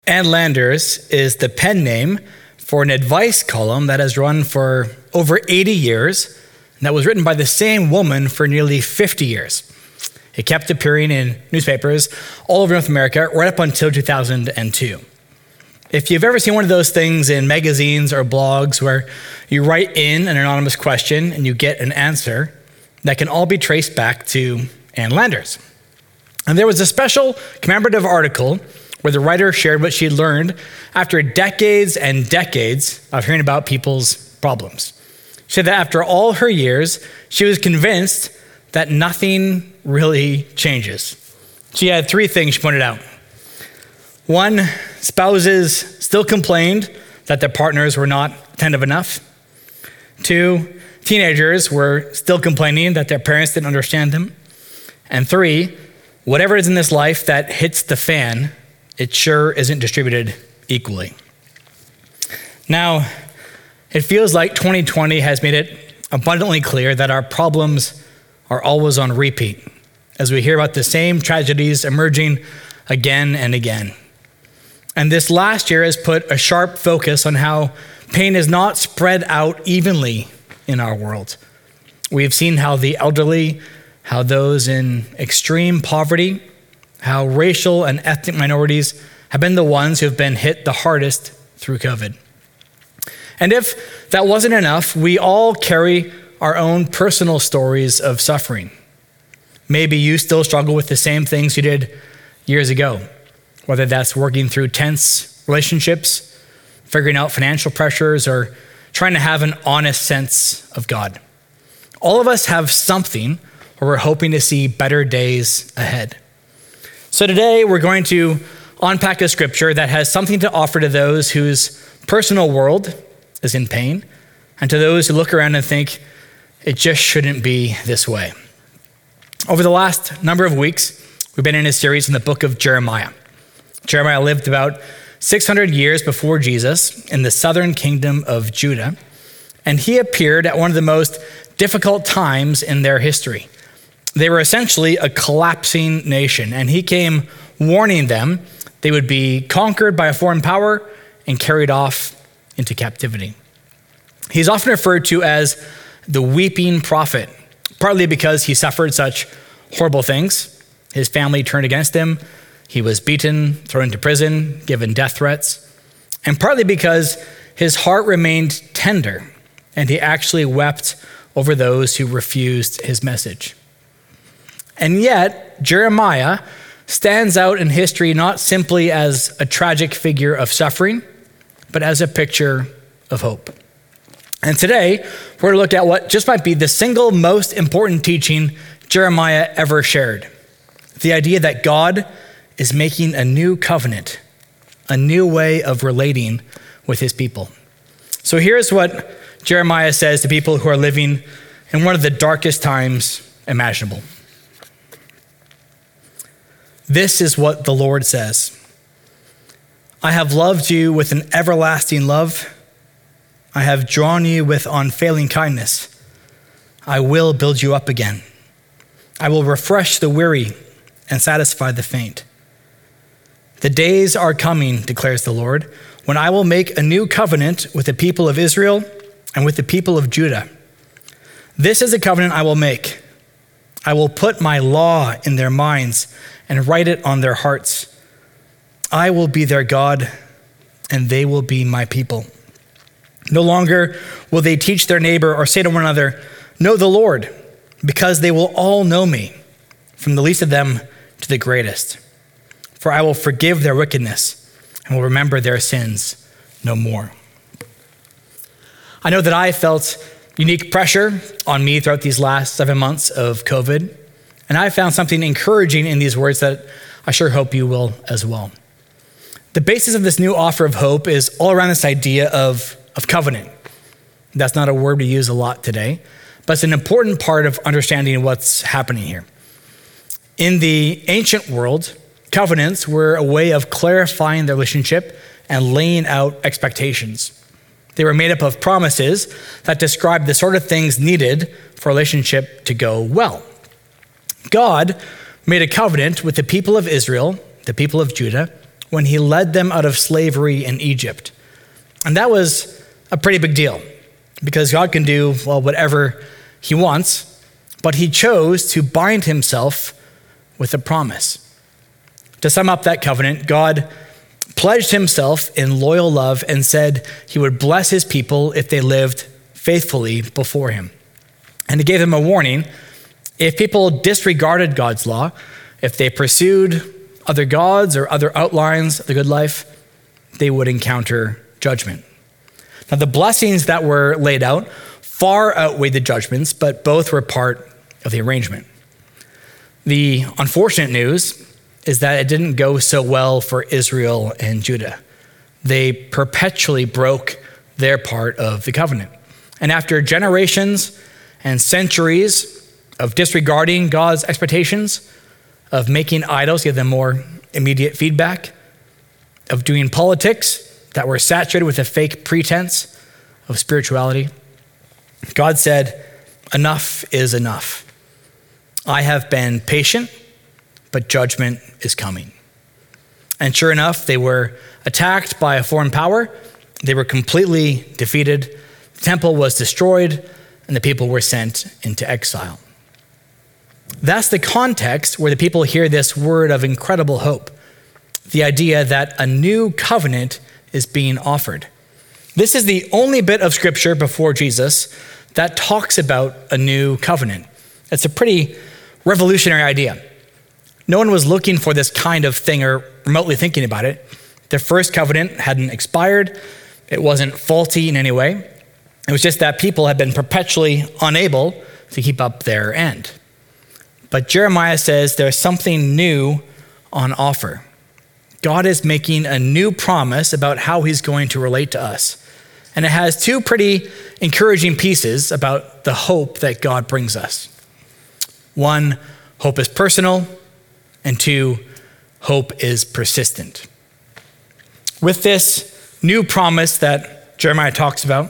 Ann Landers is the pen name for an advice column that has run for over 80 years, and that was written by the same woman for nearly 50 years. It kept appearing in newspapers all over North America right up until 2002. If you've ever seen one of those things in magazines or blogs where you write in an anonymous question and you get an answer, that can all be traced back to Ann Landers. And there was a special commemorative article where the writer shared what she had learned after decades and decades of hearing about people's problems. She said that after all her years, she was convinced that nothing really changes. She had three things she pointed out. One, spouses still complained that their partners were not attentive enough. Two, teenagers were still complaining that their parents didn't understand them. And three, whatever is in this life that hits the fan, it sure isn't distributed equally. Now, it feels like 2020 has made it abundantly clear that our problems are always on repeat as we hear about the same tragedies emerging again and again. And this last year has put a sharp focus on how pain is not spread out evenly in our world. We've seen how the elderly, how those in extreme poverty, how racial and ethnic minorities have been the ones who have been hit the hardest through COVID. And if that wasn't enough, we all carry our own personal stories of suffering. Maybe you still struggle with the same things you did years ago, whether that's working through tense relationships, figuring out financial pressures, or trying to have an honest sense of God. All of us have something where we're hoping to see better days ahead. So today we're going to unpack a scripture that has something to offer to those whose personal world is in pain, and to those who look around and think, it just shouldn't be this way. Over the last number of weeks, we've been in a series in the book of Jeremiah. Jeremiah lived about 600 years before Jesus in the southern kingdom of Judah, and he appeared at one of the most difficult times in their history. They were essentially a collapsing nation, and he came warning them they would be conquered by a foreign power and carried off into captivity. He's often referred to as the weeping prophet, partly because he suffered such horrible things. His family turned against him. He was beaten, thrown into prison, given death threats, and partly because his heart remained tender and he actually wept over those who refused his message. And yet, Jeremiah stands out in history not simply as a tragic figure of suffering, but as a picture of hope. And today, we're going to look at what just might be the single most important teaching Jeremiah ever shared. The idea that God is making a new covenant, a new way of relating with his people. So here's what Jeremiah says to people who are living in one of the darkest times imaginable. This is what the Lord says. I have loved you with an everlasting love. I have drawn you with unfailing kindness. I will build you up again. I will refresh the weary and satisfy the faint. The days are coming, declares the Lord, when I will make a new covenant with the people of Israel and with the people of Judah. This is a covenant I will make. I will put my law in their minds and write it on their hearts. I will be their God, and they will be my people. No longer will they teach their neighbor or say to one another, know the Lord, because they will all know me, from the least of them to the greatest. For I will forgive their wickedness and will remember their sins no more. I know that I felt unique pressure on me throughout these last 7 months of COVID, and I found something encouraging in these words that I sure hope you will as well. The basis of this new offer of hope is all around this idea of covenant. That's not a word we use a lot today, but it's an important part of understanding what's happening here. In the ancient world, covenants were a way of clarifying the relationship and laying out expectations. They were made up of promises that described the sort of things needed for a relationship to go well. God made a covenant with the people of Israel, the people of Judah, when he led them out of slavery in Egypt. And that was a pretty big deal because God can do, well, whatever he wants, but he chose to bind himself with a promise. To sum up that covenant, God pledged himself in loyal love and said he would bless his people if they lived faithfully before him. And he gave them a warning: if people disregarded God's law, if they pursued other gods or other outlines of the good life, they would encounter judgment. Now, the blessings that were laid out far outweighed the judgments, but both were part of the arrangement. The unfortunate news is that it didn't go so well for Israel and Judah. They perpetually broke their part of the covenant. And after generations and centuries of disregarding God's expectations, of making idols give them more immediate feedback, of doing politics that were saturated with a fake pretense of spirituality, God said, enough is enough. I have been patient, but judgment is coming. And sure enough, they were attacked by a foreign power. They were completely defeated. The temple was destroyed, and the people were sent into exile. That's the context where the people hear this word of incredible hope, the idea that a new covenant is being offered. This is the only bit of scripture before Jesus that talks about a new covenant. It's a pretty revolutionary idea. No one was looking for this kind of thing or remotely thinking about it. The first covenant hadn't expired. It wasn't faulty in any way. It was just that people had been perpetually unable to keep up their end. But Jeremiah says there's something new on offer. God is making a new promise about how he's going to relate to us. And it has two pretty encouraging pieces about the hope that God brings us. One, hope is personal, and two, hope is persistent. With this new promise that Jeremiah talks about,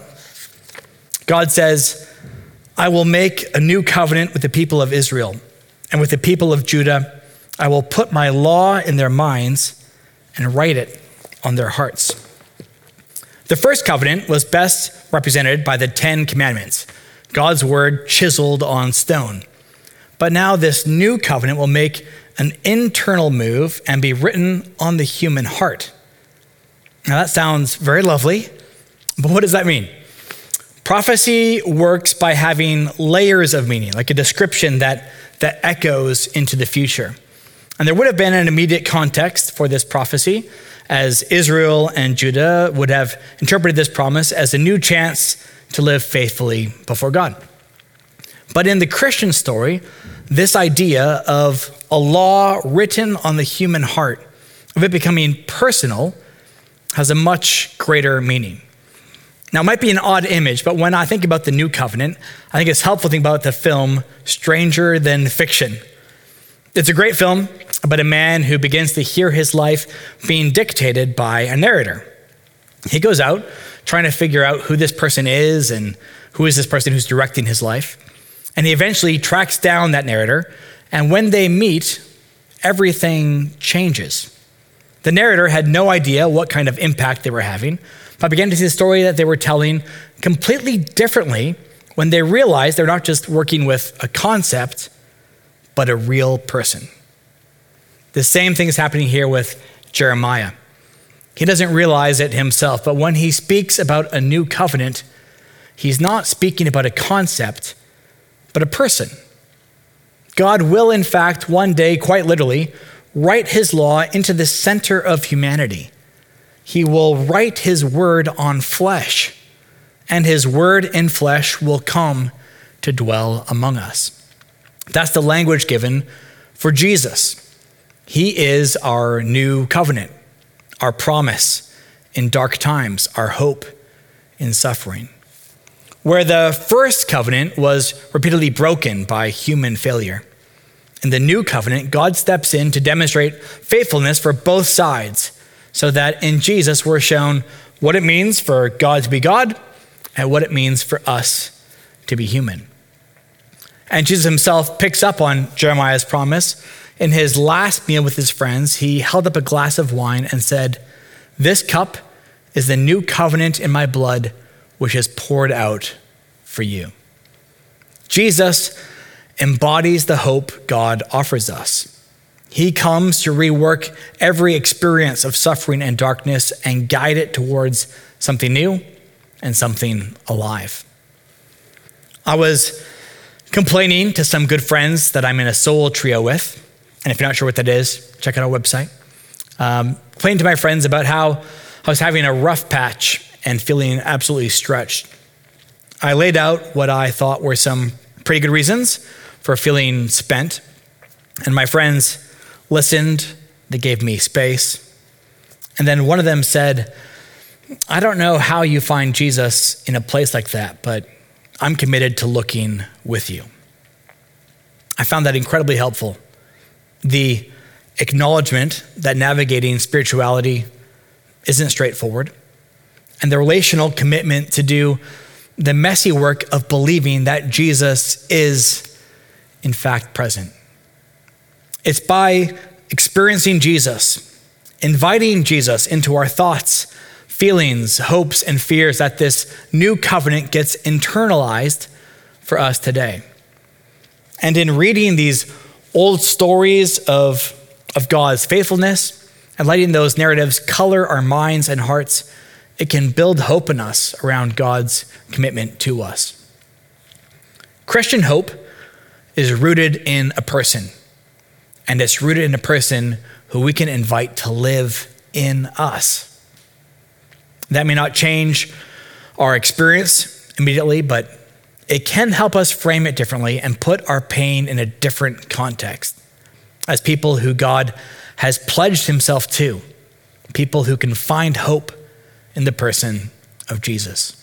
God says, I will make a new covenant with the people of Israel and with the people of Judah. I will put my law in their minds and write it on their hearts. The first covenant was best represented by the 10 Commandments, God's word chiseled on stone. But now this new covenant will make an internal move and be written on the human heart. Now that sounds very lovely, but what does that mean? Prophecy works by having layers of meaning, like a description that echoes into the future. And there would have been an immediate context for this prophecy, as Israel and Judah would have interpreted this promise as a new chance to live faithfully before God. But in the Christian story, this idea of a law written on the human heart, of it becoming personal, has a much greater meaning. Now, it might be an odd image, but when I think about the new covenant, I think it's helpful to think about the film Stranger Than Fiction. It's a great film about a man who begins to hear his life being dictated by a narrator. He goes out trying to figure out who this person is and who is this person who's directing his life. And he eventually tracks down that narrator. And when they meet, everything changes. The narrator had no idea what kind of impact they were having, but began to see the story that they were telling completely differently when they realized they're not just working with a concept, but a real person. The same thing is happening here with Jeremiah. He doesn't realize it himself, but when he speaks about a new covenant, he's not speaking about a concept, but a person. God will, in fact, one day, quite literally, write his law into the center of humanity. He will write his word on flesh, and his word in flesh will come to dwell among us. That's the language given for Jesus. He is our new covenant, our promise in dark times, our hope in suffering. Where the first covenant was repeatedly broken by human failure, in the new covenant, God steps in to demonstrate faithfulness for both sides, so that in Jesus we're shown what it means for God to be God and what it means for us to be human. And Jesus himself picks up on Jeremiah's promise in his last meal with his friends, he held up a glass of wine and said, "This cup is the new covenant in my blood, which is poured out for you." Jesus embodies the hope God offers us. He comes to rework every experience of suffering and darkness and guide it towards something new and something alive. I was complaining to some good friends that I'm in a soul trio with, and if you're not sure what that is, check out our website. Complaining to my friends about how I was having a rough patch and feeling absolutely stretched. I laid out what I thought were some pretty good reasons for feeling spent, and my friends listened. They gave me space. And then one of them said, "I don't know how you find Jesus in a place like that, but I'm committed to looking with you." I found that incredibly helpful. The acknowledgement that navigating spirituality isn't straightforward, and the relational commitment to do the messy work of believing that Jesus is, in fact, present. It's by experiencing Jesus, inviting Jesus into our thoughts, feelings, hopes, and fears that this new covenant gets internalized for us today. And in reading these old stories of God's faithfulness and letting those narratives color our minds and hearts, it can build hope in us around God's commitment to us. Christian hope is rooted in a person, and it's rooted in a person who we can invite to live in us. That may not change our experience immediately, but it can help us frame it differently and put our pain in a different context as people who God has pledged himself to, people who can find hope in the person of Jesus.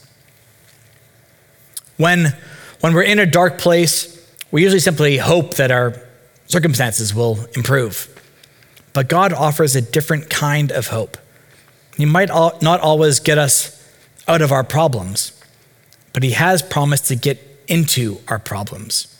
When we're in a dark place, we usually simply hope that our circumstances will improve. But God offers a different kind of hope. He might not always get us out of our problems, but he has promised to get into our problems.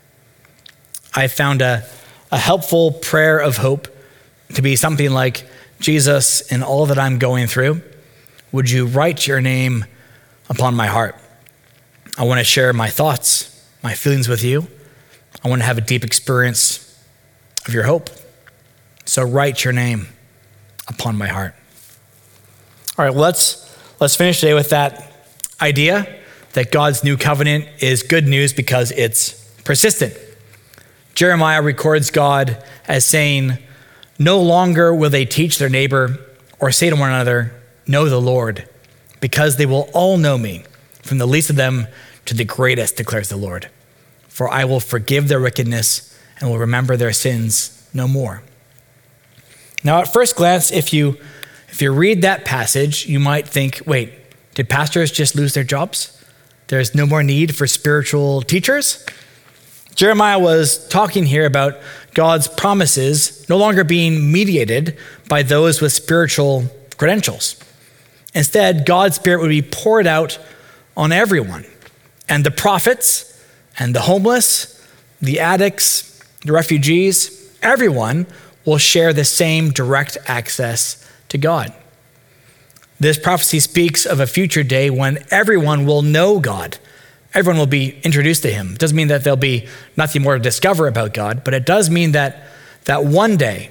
I found a helpful prayer of hope to be something like, "Jesus, in all that I'm going through, would you write your name upon my heart? I want to share my thoughts, my feelings with you. I want to have a deep experience of your hope. So write your name upon my heart." All right, let's finish today with that idea that God's new covenant is good news because it's persistent. Jeremiah records God as saying, "No longer will they teach their neighbor or say to one another, 'Know the Lord,' because they will all know me, from the least of them to the greatest, declares the Lord. For I will forgive their wickedness and will remember their sins no more." Now, at first glance, if you read that passage, you might think, wait, did pastors just lose their jobs? There's no more need for spiritual teachers? Jeremiah was talking here about God's promises no longer being mediated by those with spiritual credentials. Instead, God's Spirit would be poured out on everyone, and the prophets and the homeless, the addicts, the refugees, everyone will share the same direct access to God. This prophecy speaks of a future day when everyone will know God. Everyone will be introduced to him. It doesn't mean that there'll be nothing more to discover about God, but it does mean that one day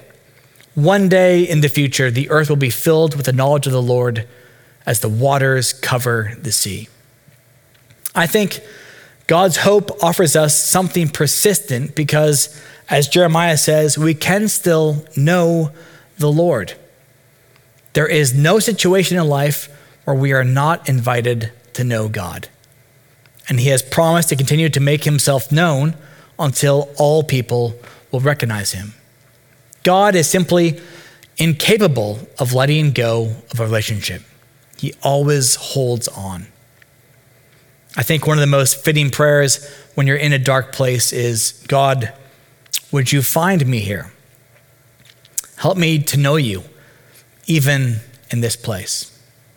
in the future, the earth will be filled with the knowledge of the Lord as the waters cover the sea. I think God's hope offers us something persistent because, as Jeremiah says, we can still know the Lord. There is no situation in life where we are not invited to know God. And he has promised to continue to make himself known until all people will recognize him. God is simply incapable of letting go of a relationship. He always holds on. I think one of the most fitting prayers when you're in a dark place is, "God, would you find me here? Help me to know you, even in this place."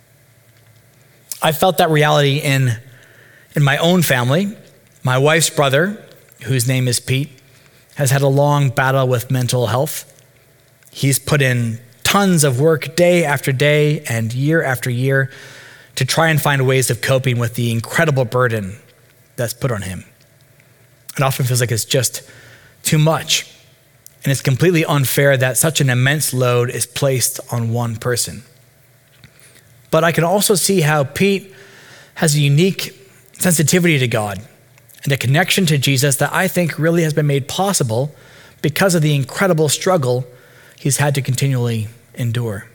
I felt that reality in my own family. My wife's brother, whose name is Pete, has had a long battle with mental health. He's put in tons of work day after day and year after year to try and find ways of coping with the incredible burden that's put on him. It often feels like it's just too much. And it's completely unfair that such an immense load is placed on one person. But I can also see how Pete has a unique sensitivity to God and a connection to Jesus that I think really has been made possible because of the incredible struggle he's had to continually endure.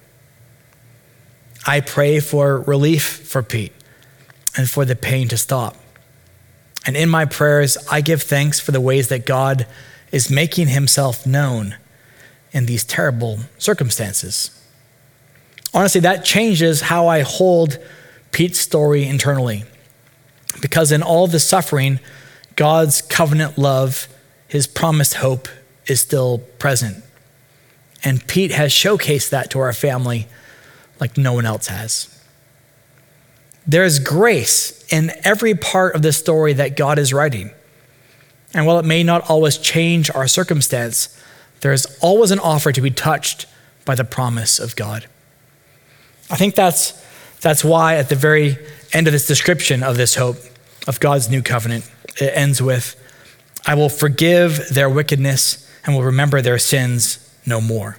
I pray for relief for Pete and for the pain to stop. And in my prayers, I give thanks for the ways that God is making himself known in these terrible circumstances. Honestly, that changes how I hold Pete's story internally, because in all the suffering, God's covenant love, his promised hope, is still present. And Pete has showcased that to our family like no one else has. There's grace in every part of the story that God is writing. And while it may not always change our circumstance, there is always an offer to be touched by the promise of God. I think that's why at the very end of this description of this hope, of God's new covenant, it ends with, I will forgive their wickedness and will remember their sins no more.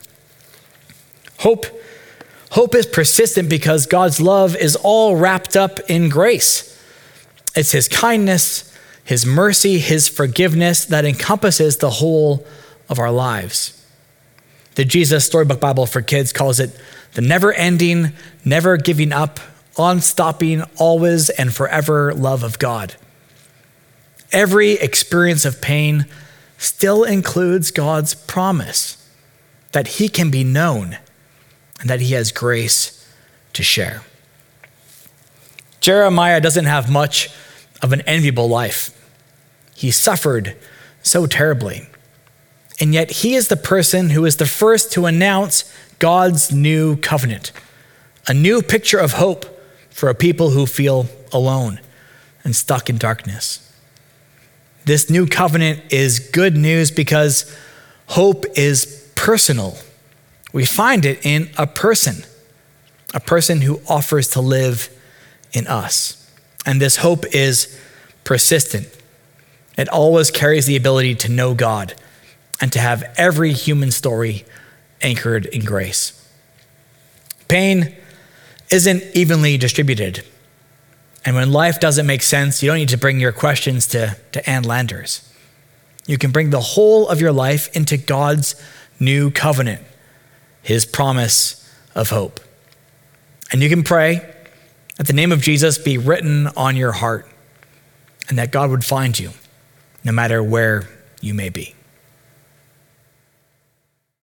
Hope is persistent because God's love is all wrapped up in grace. It's his kindness, his mercy, his forgiveness that encompasses the whole of our lives. The Jesus Storybook Bible for Kids calls it the never-ending, never giving up, unstopping, always and forever love of God. Every experience of pain still includes God's promise that he can be known and that he has grace to share. Jeremiah doesn't have much of an enviable life. He suffered so terribly. And yet he is the person who is the first to announce God's new covenant, a new picture of hope for a people who feel alone and stuck in darkness. This new covenant is good news because hope is personal. We find it in a person who offers to live in us. And this hope is persistent. It always carries the ability to know God and to have every human story anchored in grace. Pain isn't evenly distributed. And when life doesn't make sense, you don't need to bring your questions to Ann Landers. You can bring the whole of your life into God's new covenant, his promise of hope. And you can pray that the name of Jesus be written on your heart and that God would find you no matter where you may be.